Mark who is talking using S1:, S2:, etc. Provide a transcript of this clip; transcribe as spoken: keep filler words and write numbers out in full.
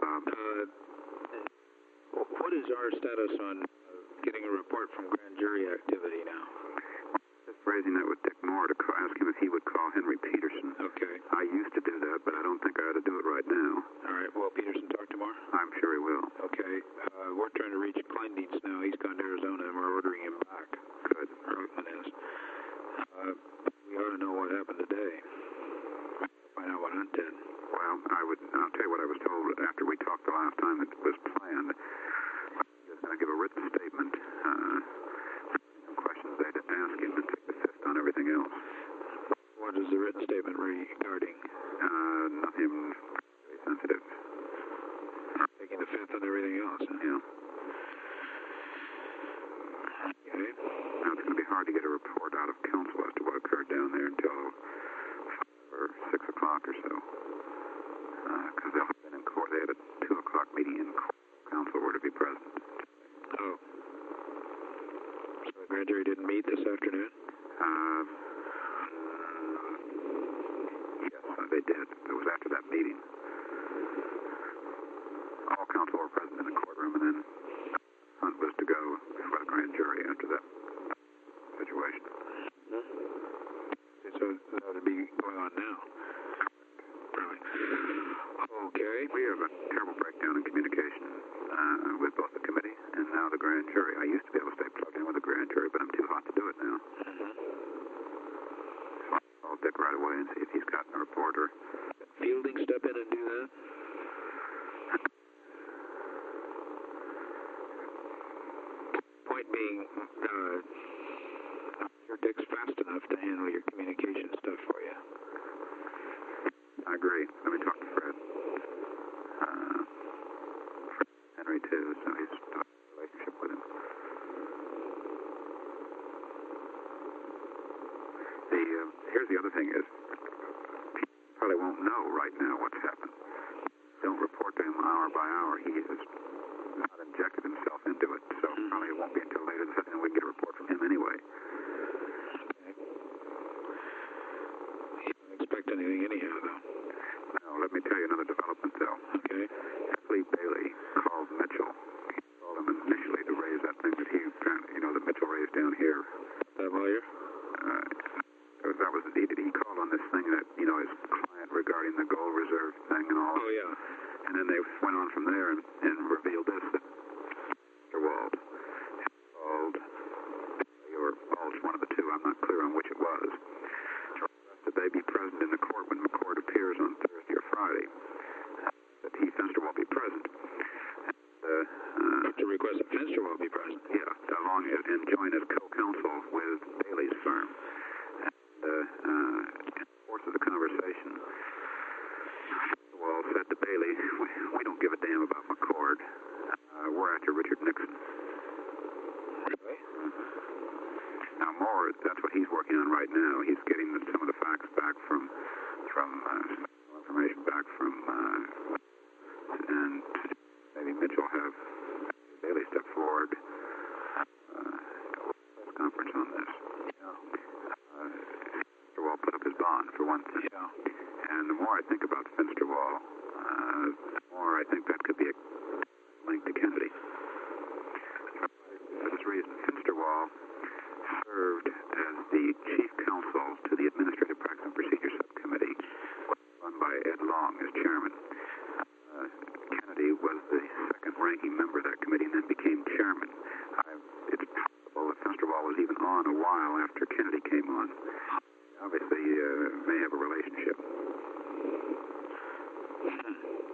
S1: Bob.
S2: Uh, what is our status on uh, getting a report from grand jury activity now?
S1: Just raising that with Dick Moore to call, ask him if he would call Henry Peterson.
S2: Okay.
S1: I used to do that, but I don't think I ought to do it right now.
S2: All right. Will Peterson talk tomorrow?
S1: I'm sure he will.
S2: Okay. Uh, we're trying to reach Kleindienst now. He's gone to Arizona, and we're ordering him back.
S1: Good.
S2: Rothman is. Uh, we ought to know what happened today. Find out what Hunt did.
S1: Well, I would. I'll tell you what I was told after we talked the last time that was planned. Just going to give a written statement. Uh, some questions they'd ask him and take the fifth on everything else.
S2: What is the written statement regarding?
S1: Uh, nothing really sensitive.
S2: Taking the fifth on everything else, huh?
S1: Yeah.
S2: Okay.
S1: Now, it's going to be hard to get a report out of council as to what occurred down there until five or six o'clock or so. Because uh, they'll have been in court. They had a two o'clock meeting in court. Council were to be present.
S2: Oh. So the grand jury didn't meet this afternoon?
S1: Uh, yes, they did. It was after that meeting. All council were present in the courtroom, and then Hunt was to go before the grand jury after that situation.
S2: Mm-hmm. So that would be going on now? Really? Okay.
S1: We have a terrible breakdown in communication uh, with both the committee and now the grand jury. I used to be able to stay plugged in with the grand jury, but I'm too hot to do it now.
S2: Mm-hmm.
S1: So I'll call Dick right away and see if he's gotten a report or...
S2: Fielding step in and do that? Point being, uh, your Dick's fast enough to handle your communication stuff for you.
S1: I agree. Let me talk to Fred. Uh, Henry, too, so he's got a relationship with him. The, uh, here's the other thing is, he probably won't know right now what's happened. Don't report to him hour by hour. He has not injected himself into it, so probably it won't be until later this afternoon we can get a report from him anyway.
S2: Okay. You don't expect anything anyhow, though.
S1: Now, let me tell you another development, though.
S2: Okay.
S1: Lee Bailey called Mitchell. He called him initially to raise that thing that he, you know, that Mitchell raised down here.
S2: That lawyer?
S1: Uh, that was, he, he called on this thing that, you know, his client regarding the gold reserve thing and all.
S2: Oh, yeah.
S1: And then they went on from there and, and revealed this, that Mister Wald called, or Walsh, one of the two, I'm not clear on which it was, that they be present in the court when McCord appears on Thursday or Friday. That he, Fensterwall, be present. And, uh, uh,
S2: to request that Fensterwall be present?
S1: Yeah, along and join as co-counsel with Bailey's firm. And, uh, uh, in the course of the conversation, Fensterwall said to Bailey, we, we don't give a damn about McCord. Uh, we're after Richard Nixon.
S2: Really?
S1: Now, Moore, that's what he's working on right now. He's getting the, some of the facts back from, from uh, information back from, uh, and maybe Mitchell have Bailey step forward, uh, press conference on this.
S2: Yeah.
S1: Uh, Fensterwall put up his bond, for one thing.
S2: Yeah.
S1: And the more I think about Fensterwall, uh, the more I think that could be a link to Kennedy. For this reason, Fensterwall served as the chief counsel to the Administrative Practice and Procedure Subcommittee, run by Ed Long as chairman. Uh, Kennedy was the second-ranking member of that committee and then became chairman. I, it's possible that Fensterwall was even on a while after Kennedy came on. Obviously, uh, may have a relationship.